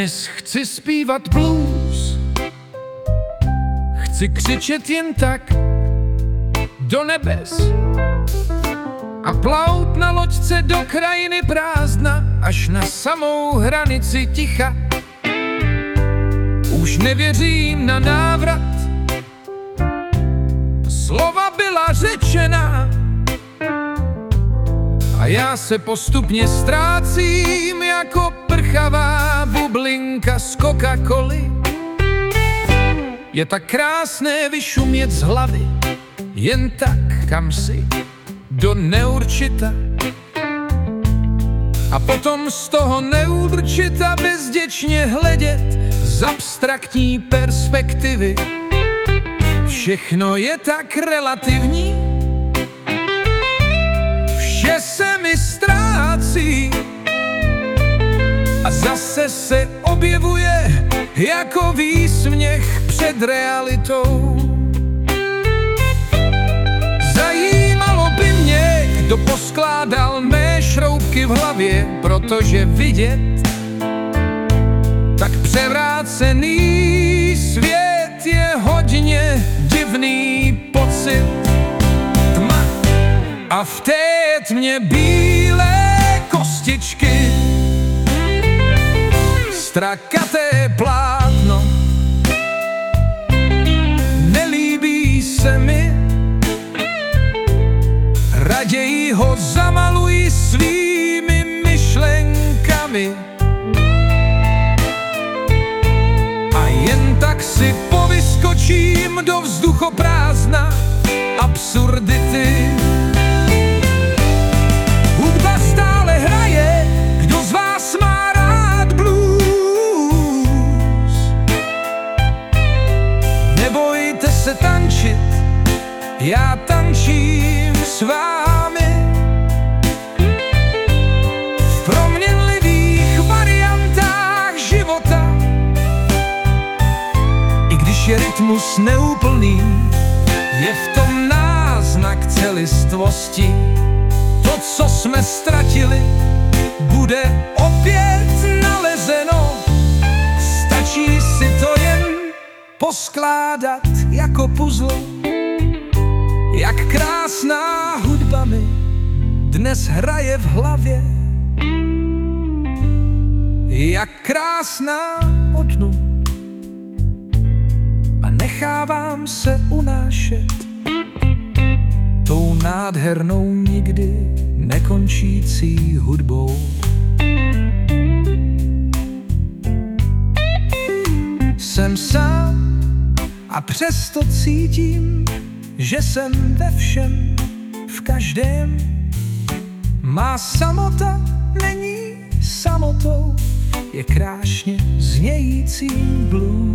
Dnes chci zpívat blues, chci křičet jen tak do nebes a plout na loďce do krajiny prázdna až na samou hranici ticha. Už nevěřím na návrat, slova byla řečená a já se postupně ztrácím jako prchavá bublinka z Coca-Coly. Je tak krásné vyšumět z hlavy jen tak kamsi do neurčita a potom z toho neurčita bezděčně hledět z abstraktní perspektivy. Všechno je tak relativní, vše se mi ztrácí a zase se objevuje jako výsměch před realitou. Zajímalo by mě, kdo poskládal mé šroubky v hlavě, protože vidět tak převrácený svět je hodně divný pocit. Tma a v té tmě bílé kostičky, strakaté plátno. Nelíbí se mi, raději ho zamaluji svými myšlenkami a jen tak si povyskočím do vzduchoprázdna absurdity. Hudba stále hraje, kdo z vás má rád blues? Nebojte se tančit, já tančím s vámi. V proměnlivých variantách života, i když je rytmus neúplný, je v tom náznak celistvosti. To, co jsme ztratili, bude opět nalezeno. Stačí si to jen poskládat jako puzzle. Jak krásná hudba mi dnes hraje v hlavě, jak krásná odnu a nechávám se unášet tou nádhernou nikdy nekončící hudbou. Jsem sám a přesto cítím, že jsem ve všem, v každém. Má samota není samotou, je krásně znějící blues.